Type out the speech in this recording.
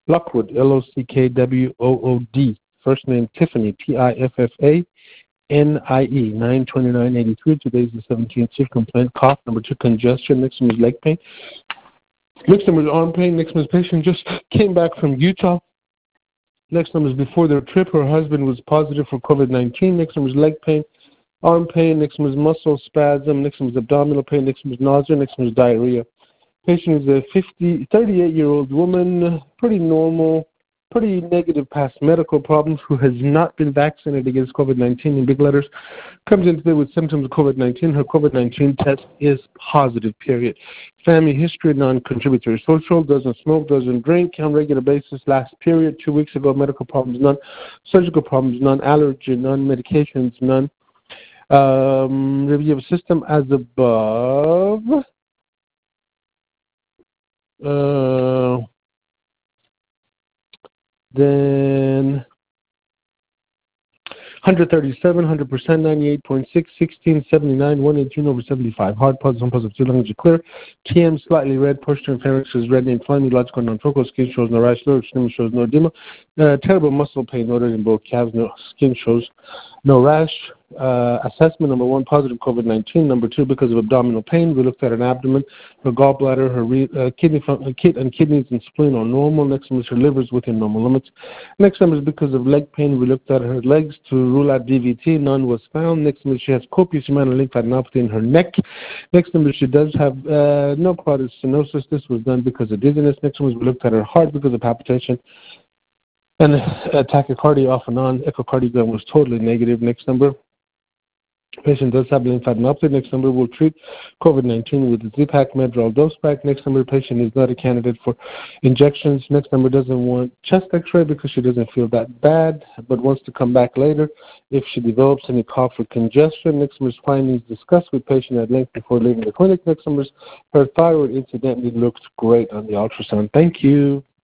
Lockwood, Lockwood. First name Tiffany, Tiffanie, 9/29/83. Today's the 17th shift. Complaint, cough. Number 2, congestion. Next one is leg pain. Next one is arm pain. Next one is patient just came back from Utah. Next one is before their trip, her husband was positive for COVID-19. Next one was leg pain, arm pain. Next one was muscle spasm. Next one was abdominal pain. Next one was nausea. Next one was diarrhea. Patient is a 38-year-old woman, pretty normal, pretty negative past medical problems, who has not been vaccinated against COVID-19 in big letters, comes in today with symptoms of COVID-19. Her COVID-19 test is positive, period. Family history, non-contributory. Social, doesn't smoke, doesn't drink on a regular basis. Last period, 2 weeks ago, medical problems, none. Surgical problems, none. Allergy, none. Medications, none. Review of system as above. Then 137, 100%, 98.6, 16, 79, 118 over 75. Hard pulse, unpositive, language clear. TM slightly red, posture and pharynx is red, inflamed, logical, non-focal, skin shows no rash, lower extremity shows no edema. Terrible muscle pain noted in both calves, no skin shows no rash. Assessment, number 1, positive COVID-19. Number 2, because of abdominal pain, we looked at her abdomen, her gallbladder, her kidneys and spleen are normal. Next one is her liver is within normal limits. Next one is because of leg pain, we looked at her legs to rule out DVT. None was found. Next one is she has copious amount of lymphadenopathy in her neck. Next one is she does have no carotid stenosis. This was done because of dizziness. Next one is we looked at her heart because of palpitation and tachycardia off and on. Echocardiogram was totally negative. Next number. Patient does have lymphadenopathy. Next number, will treat COVID-19 with the Z-Pak Medrol dose pack. Next number, patient is not a candidate for injections. Next number, doesn't want chest x-ray because she doesn't feel that bad, but wants to come back later if she develops any cough or congestion. Next number's findings discussed with patient at length before leaving the clinic. Next number's her thyroid incidentally looked great on the ultrasound. Thank you.